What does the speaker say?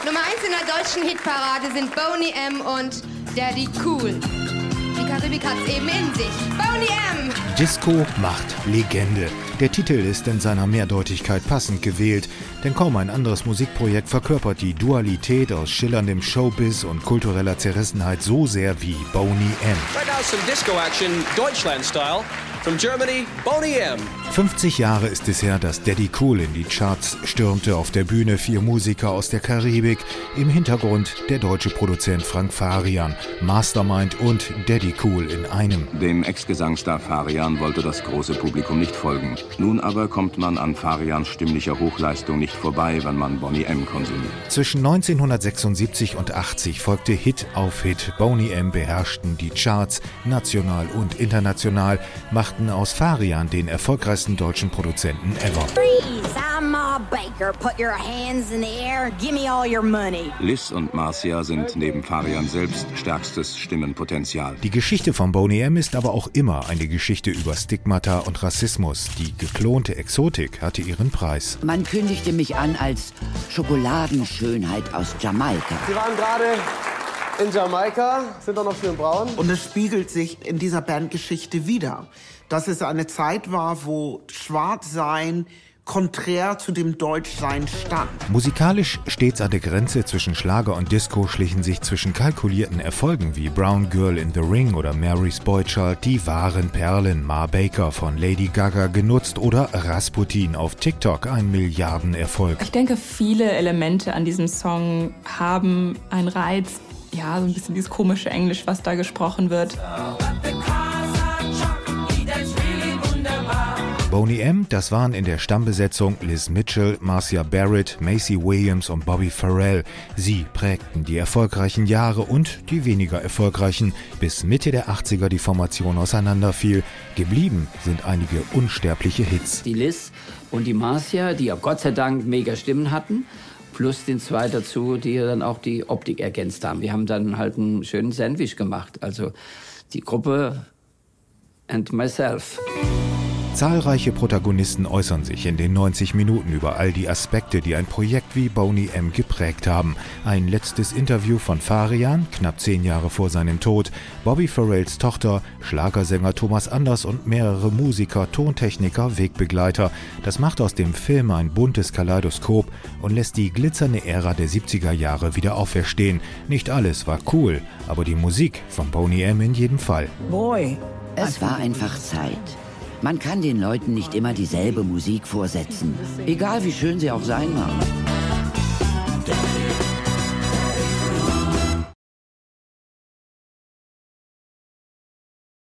Nummer 1 in der deutschen Hitparade sind Boney M. und Daddy Cool. Die Karibik hat's eben in sich. Boney M. Disco macht Legende. Der Titel ist in seiner Mehrdeutigkeit passend gewählt, denn kaum ein anderes Musikprojekt verkörpert die Dualität aus schillerndem Showbiz und kultureller Zerrissenheit so sehr wie Boney M. Right now some disco action, Deutschland-style. From Germany, Boney M. 50 Jahre ist es her, dass Daddy Cool in die Charts stürmte. Auf der Bühne 4 Musiker aus der Karibik. Im Hintergrund der deutsche Produzent Frank Farian. Mastermind und Daddy Cool in einem. Dem Ex-Gesangstar Farian wollte das große Publikum nicht folgen. Nun aber kommt man an Farians stimmlicher Hochleistung nicht vorbei, wenn man Boney M konsumiert. Zwischen 1976 und 80 folgte Hit auf Hit. Boney M beherrschten die Charts, national und international, machten aus Farian den erfolgreichsten deutschen Produzenten ever. Liz und Marcia sind neben Farian selbst stärkstes Stimmenpotenzial. Die Geschichte von Boney M ist aber auch immer eine Geschichte über Stigmata und Rassismus. Die geklonte Exotik hatte ihren Preis. Man kündigte mich an als Schokoladenschönheit aus Jamaika. Sie waren gerade in Jamaika, sind doch noch schön braun. Und es spiegelt sich in dieser Bandgeschichte wider, dass es eine Zeit war, wo Schwarzsein konträr zu dem Deutschsein stand. Musikalisch stets an der Grenze zwischen Schlager und Disco schlichen sich zwischen kalkulierten Erfolgen wie Brown Girl in the Ring oder Mary's Boy Child die wahren Perlen. Ma Baker von Lady Gaga genutzt oder Rasputin auf TikTok, ein Milliardenerfolg. Ich denke, viele Elemente an diesem Song haben einen Reiz. Ja, so ein bisschen dieses komische Englisch, was da gesprochen wird. Boney M., das waren in der Stammbesetzung Liz Mitchell, Marcia Barrett, Macy Williams und Bobby Farrell. Sie prägten die erfolgreichen Jahre und die weniger erfolgreichen, bis Mitte der 80er die Formation auseinanderfiel. Geblieben sind einige unsterbliche Hits. Die Liz und die Marcia, die ja Gott sei Dank mega Stimmen hatten, plus den zwei dazu, die dann auch die Optik ergänzt haben. Wir haben dann halt einen schönen Sandwich gemacht, also die Gruppe and myself. Zahlreiche Protagonisten äußern sich in den 90 Minuten über all die Aspekte, die ein Projekt wie Boney M. geprägt haben. Ein letztes Interview von Farian, knapp 10 Jahre vor seinem Tod, Bobby Farrells Tochter, Schlagersänger Thomas Anders und mehrere Musiker, Tontechniker, Wegbegleiter. Das macht aus dem Film ein buntes Kaleidoskop und lässt die glitzernde Ära der 70er Jahre wieder auferstehen. Nicht alles war cool, aber die Musik von Boney M. in jedem Fall. Es war einfach Zeit. Man kann den Leuten nicht immer dieselbe Musik vorsetzen, egal wie schön sie auch sein mag.